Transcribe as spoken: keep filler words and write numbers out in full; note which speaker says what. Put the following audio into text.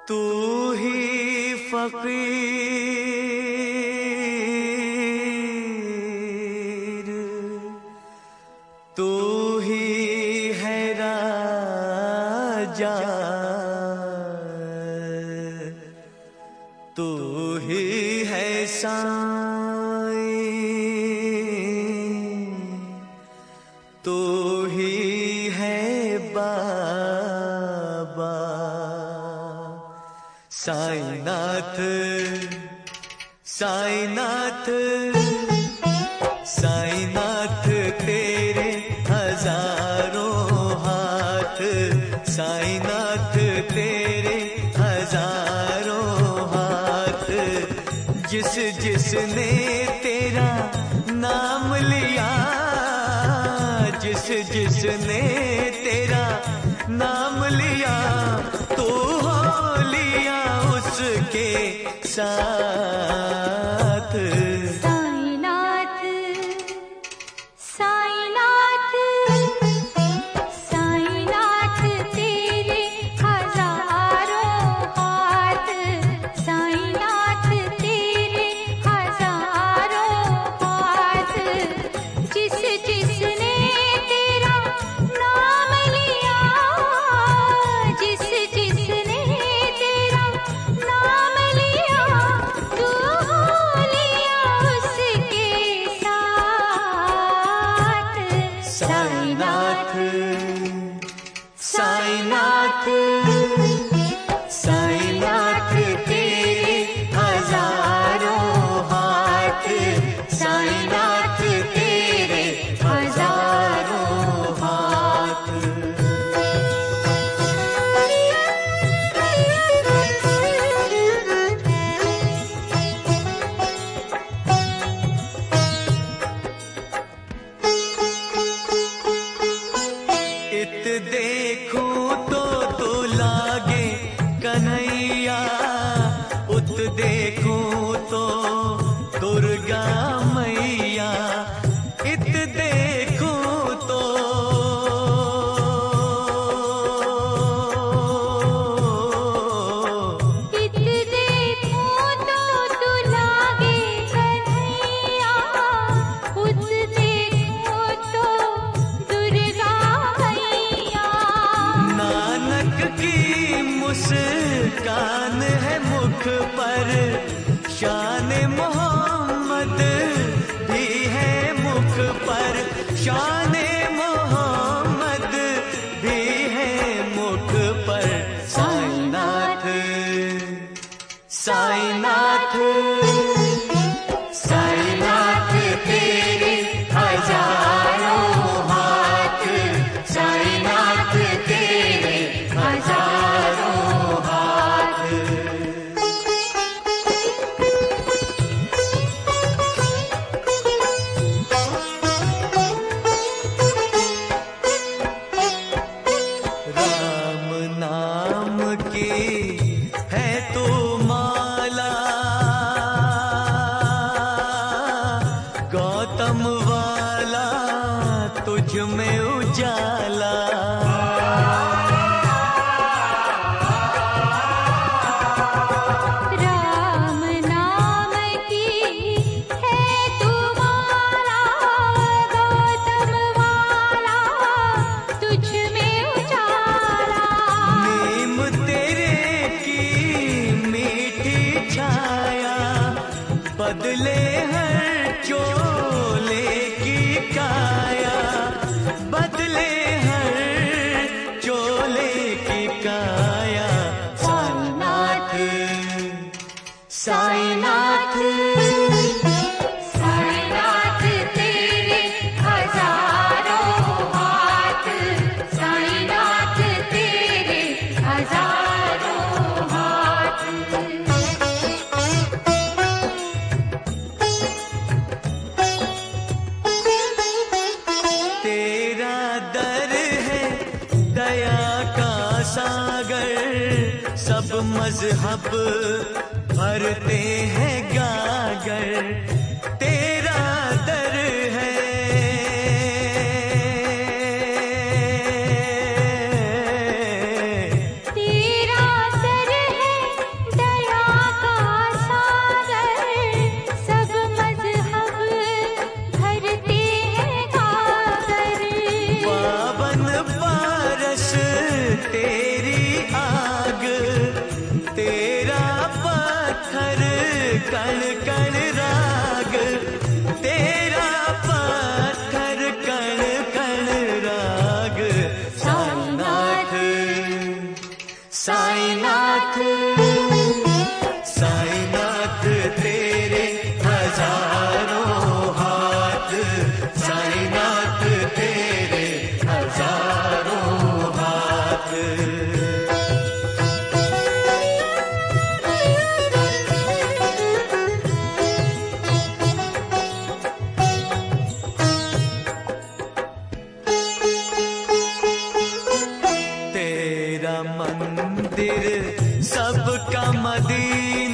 Speaker 1: तू ही फकीर, तू ही है राजा, तू ही है साईं, तू ही है बाबा। साईनाथ साईनाथ साईनाथ तेरे हजारों हाथ, साईनाथ तेरे हजारों हाथ। जिस जिसने तेरा नाम लिया, जिस जिसने तेरा नाम लिया, तो हो लिया उसके साथ।
Speaker 2: साईनाथ साईनाथ साईनाथ तेरे हजारों हाथ, साईनाथ तेरे हजारों हाथ। जिस जिसने तेरा नाम लिया, जिस जिसने तेरा नाम लिया, तू हो लिया उसके साथ।
Speaker 1: साईनाथ साईनाथ साईनाथ तेरे हजारों हाथ, साईनाथ तेरे हजारों हाथ। इत देखूं तो तू लागे कन्हैया, उत देखूं तो दुर्गा मैया। इत देखूं तो
Speaker 2: इत देखूं तो तू लागे कन्हैया, उत देखूं तो दुर्गा मैया।
Speaker 1: नानक की मुस्कान है मुख पर, शान मोहम्मद भी है मुख पर, शान मोहम्मद भी है मुख पर। साईनाथ साईनाथ साईनाथ तेरे हजारों हाथ, साईनाथ तेरे हजारों हाथ। राम नाम की है तो माला, गौतम वाला तुझ में उजाला।
Speaker 2: राम नाम की है तुम्हारा, गौतम वाला तुझ में उजाला।
Speaker 1: नीम तेरे की मीठी छाया, बदले हर चोले की काया, बदले हर चोले की काया। साईनाथ साईनाथ
Speaker 2: साईनाथ तेरे हजारों हाथ, साईनाथ तेरे हजारों हाथ।
Speaker 1: तेरा दर है दया का सागर, सब मजहब भरते हैं गागर। तेरा दर है
Speaker 2: तेरा दर है
Speaker 1: मंदिर सबका मदीना।